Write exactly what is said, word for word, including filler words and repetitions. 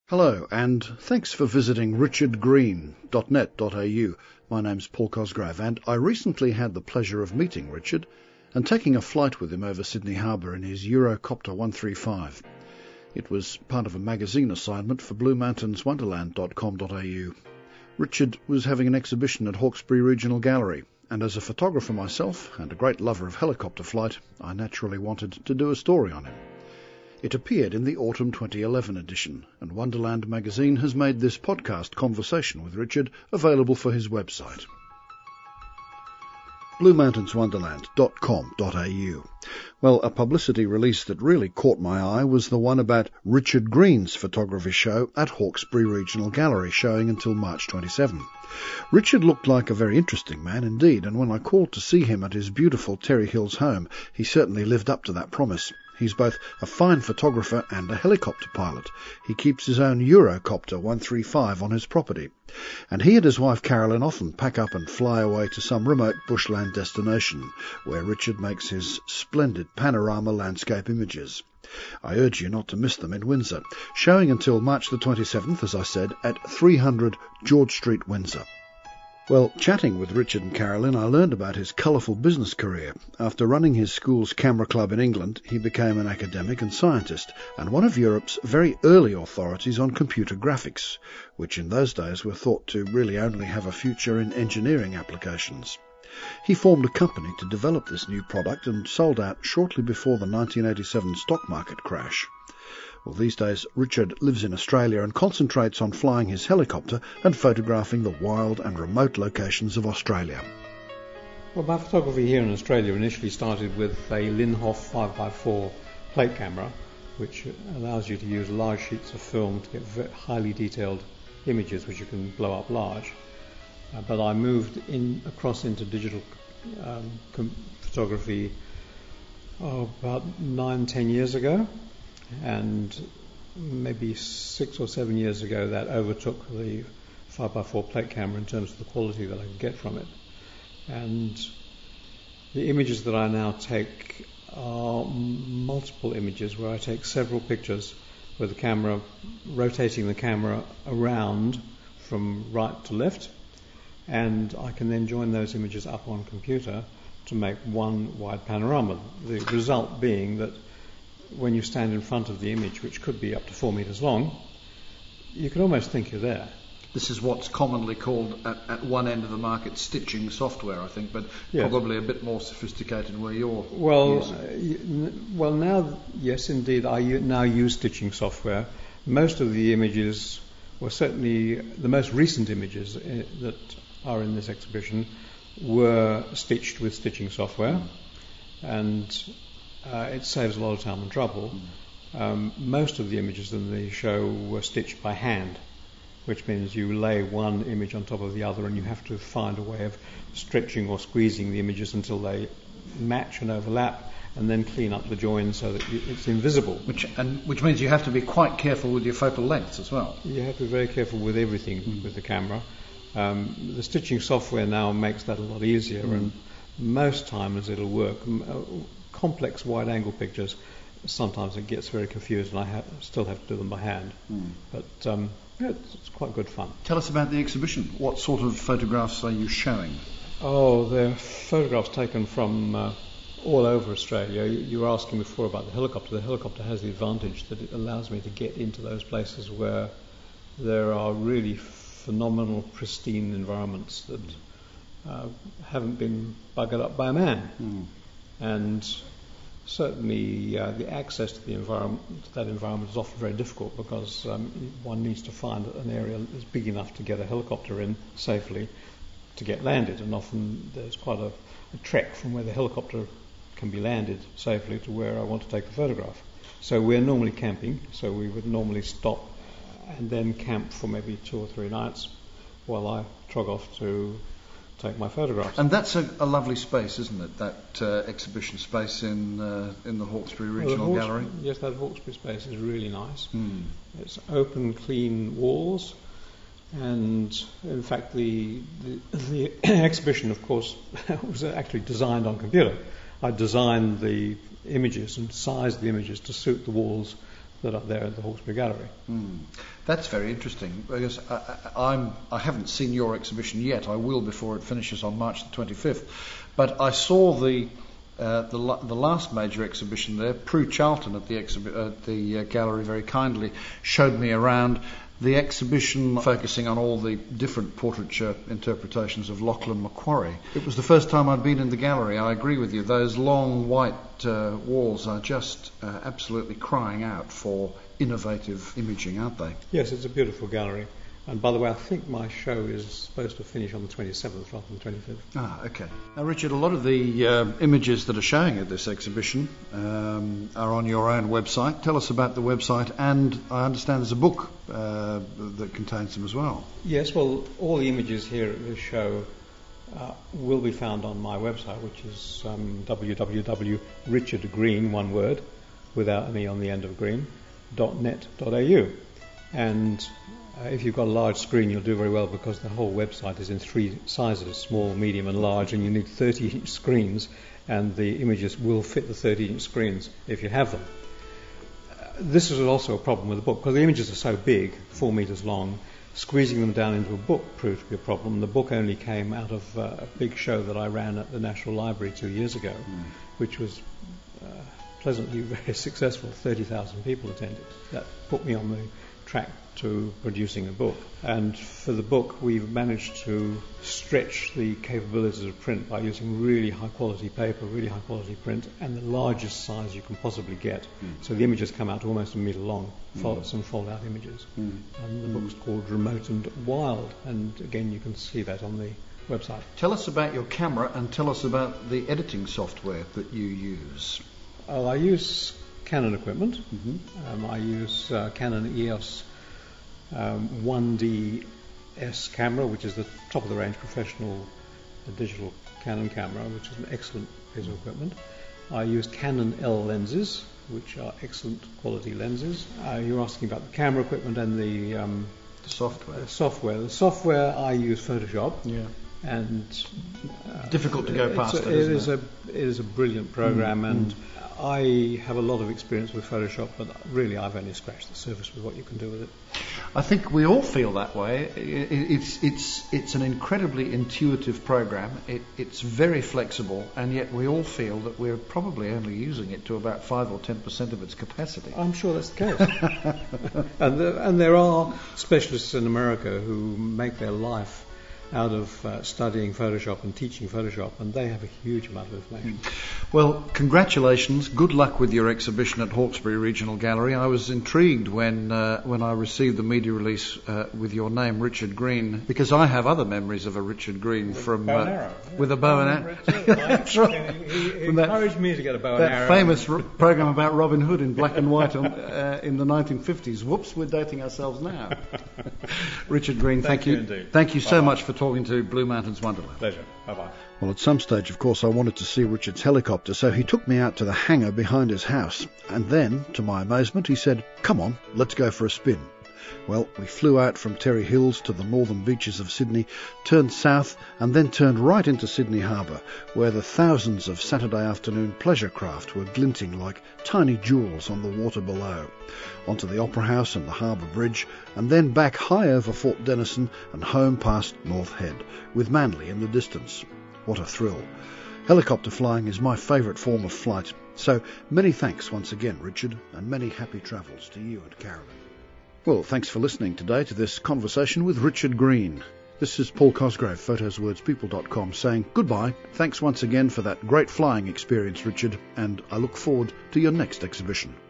Hello, and thanks for visiting richard green dot net dot a u. My name's Paul Cosgrave, and I recently had the pleasure of meeting Richard and taking a flight with him over Sydney Harbour in his Eurocopter one thirty-five. It was part of a magazine assignment for blue mountains wonderland dot com dot a u. Richard was having an exhibition at Hawkesbury Regional Gallery, and as a photographer myself and a great lover of helicopter flight, I naturally wanted to do a story on him. It appeared in the autumn twenty eleven edition, and Wonderland magazine has made this podcast conversation with Richard available for his website, blue mountains wonderland dot com dot a u. Well, a publicity release that really caught my eye was the one about Richard Green's photography show at Hawkesbury Regional Gallery, showing until March twenty-seventh. Richard looked like a very interesting man indeed, and when I called to see him at his beautiful Terry Hills home, he certainly lived up to that promise. He's both a fine photographer and a helicopter pilot. He keeps his own Eurocopter one thirty-five on his property, and he and his wife Carolyn often pack up and fly away to some remote bushland destination where Richard makes his splendid panorama landscape images. I urge you not to miss them in Windsor, showing until March the twenty-seventh, as I said, at three hundred George Street, Windsor. Well, chatting with Richard and Carolyn, I learned about his colourful business career. After running his school's camera club in England, he became an academic and scientist, and one of Europe's very early authorities on computer graphics, which in those days were thought to really only have a future in engineering applications. He formed a company to develop this new product and sold out shortly before the nineteen eighty-seven stock market crash. Well, these days, Richard lives in Australia and concentrates on flying his helicopter and photographing the wild and remote locations of Australia. Well, my photography here in Australia initially started with a Linhof five by four plate camera, which allows you to use large sheets of film to get very highly detailed images which you can blow up large. Uh, but I moved in across into digital um, com- photography oh, about nine, ten years ago. And maybe six or seven years ago that overtook the five by four plate camera in terms of the quality that I could get from it. And the images that I now take are multiple images where I take several pictures with the camera, rotating the camera around from right to left, and I can then join those images up on computer to make one wide panorama. The result being that when you stand in front of the image, which could be up to four metres long, you can almost think you're there. This is what's commonly called, at, at one end of the market, stitching software, I think, but yes. Probably a bit more sophisticated where you're well, using. Uh, well, now, yes, indeed, I u- now use stitching software. Most of the images, well, certainly the most recent images uh, that are in this exhibition were stitched with stitching software, and Uh, it saves a lot of time and trouble. Um, most of the images in the show were stitched by hand, which means you lay one image on top of the other and you have to find a way of stretching or squeezing the images until they match and overlap, and then clean up the joins so that you, it's invisible. Which and which means you have to be quite careful with your focal lengths as well. You have to be very careful with everything mm. with the camera. Um, the stitching software now makes that a lot easier, mm. and most times it'll work. Complex wide-angle pictures, sometimes it gets very confused, and I ha- still have to do them by hand. Mm. But um, yeah, it's, it's quite good fun. Tell us about the exhibition. What sort of photographs are you showing? Oh, they're photographs taken from uh, all over Australia. You, you were asking before about the helicopter. The helicopter has the advantage that it allows me to get into those places where there are really phenomenal, pristine environments that uh, haven't been buggered up by man. Mm. And certainly uh, the access to the environment, to that environment, is often very difficult because um, one needs to find an area that's big enough to get a helicopter in safely to get landed, and often there's quite a, a trek from where the helicopter can be landed safely to where I want to take the photograph. So we're normally camping, so we would normally stop and then camp for maybe two or three nights while I trog off to take my photographs. And that's a, a lovely space, isn't it? That uh, exhibition space in uh, in the Hawkesbury Regional well, the Gallery. Yes, that Hawkesbury space is really nice. Mm. It's open, clean walls, and in fact, the the, the exhibition, of course, was actually designed on computer. I designed the images and sized the images to suit the walls that are there at the Hawkesbury Gallery. Mm. That's very interesting, because I, I, I'm, I haven't seen your exhibition yet. I will before it finishes on March the twenty-fifth. But I saw the uh, the, the last major exhibition there. Prue Charlton at the, exhibi- uh, the uh, gallery very kindly showed me around the exhibition focusing on all the different portraiture interpretations of Lachlan Macquarie. It was the first time I'd been in the gallery. I agree with you. Those long white uh, walls are just uh, absolutely crying out for innovative imaging, aren't they? Yes, it's a beautiful gallery. And by the way, I think my show is supposed to finish on the twenty-seventh rather than the twenty-fifth. Ah, okay. Now, Richard, a lot of the uh, images that are showing at this exhibition um, are on your own website. Tell us about the website, and I understand there's a book uh, that contains them as well. Yes, well, all the images here at this show uh, will be found on my website, which is um, w w w dot richard green, one word, without an E on the end of green, dot net dot a u. And Uh, if you've got a large screen, you'll do very well, because the whole website is in three sizes, small, medium and large, and you need thirty inch screens, and the images will fit the thirty inch screens if you have them. Uh, this is also a problem with the book, because the images are so big, four metres long. Squeezing them down into a book proved to be a problem. The book only came out of uh, a big show that I ran at the National Library two years ago, mm. which was uh, pleasantly very successful. thirty thousand people attended. That put me on the track to producing a book. And for the book, we've managed to stretch the capabilities of print by using really high quality paper, really high quality print, and the largest size you can possibly get. Mm. So the images come out to almost a metre long, fold, mm. some fold out images. Mm. And the mm. book's called Remote and Wild, and again you can see that on the website. Tell us about your camera, and tell us about the editing software that you use. Oh, I use Canon equipment. Mm-hmm. Um, I use uh, Canon E O S um, one D S camera, which is the top of the range professional uh, digital Canon camera, which is an excellent piece of equipment. I use Canon L lenses, which are excellent quality lenses. Uh, you're asking about the camera equipment and the, um, the software. The software. The software I use Photoshop. Yeah. And uh, difficult to go past a, it, isn't it is it? a it is a brilliant program, mm, and mm. I have a lot of experience with Photoshop, but really I've only scratched the surface with what you can do with it. I think we all feel that way. It's it's it's an incredibly intuitive program. It, it's very flexible, and yet we all feel that we're probably only using it to about five or ten percent of its capacity. I'm sure that's the case. and there, and there are specialists in America who make their life out of uh, studying Photoshop and teaching Photoshop, and they have a huge amount of information. Well, congratulations. Good luck with your exhibition at Hawkesbury Regional Gallery. I was intrigued when uh, when I received the media release uh, with your name, Richard Green, because I have other memories of a Richard Green with from... bow and arrow. Uh, with a bow and arrow. That's right. He, he encouraged that, me to get a bow and that arrow. That famous r- program about Robin Hood in black and white on, uh, in the nineteen fifties. Whoops, we're dating ourselves now. Richard Green, thank, thank you. you indeed. Thank you so Bye-bye. much for talking to Blue Mountains Wonderland. Pleasure. Bye-bye. Well, at some stage, of course, I wanted to see Richard's helicopter, so he took me out to the hangar behind his house. And then, to my amazement, he said, "Come on, let's go for a spin." Well, we flew out from Terry Hills to the northern beaches of Sydney, turned south, and then turned right into Sydney Harbour, where the thousands of Saturday afternoon pleasure craft were glinting like tiny jewels on the water below, onto the Opera House and the Harbour Bridge, and then back high over Fort Denison and home past North Head, with Manly in the distance. What a thrill. Helicopter flying is my favourite form of flight, so many thanks once again, Richard, and many happy travels to you and Carolyn. Well, thanks for listening today to this conversation with Richard Green. This is Paul Cosgrave, photos words people dot com, saying goodbye. Thanks once again for that great flying experience, Richard, and I look forward to your next exhibition.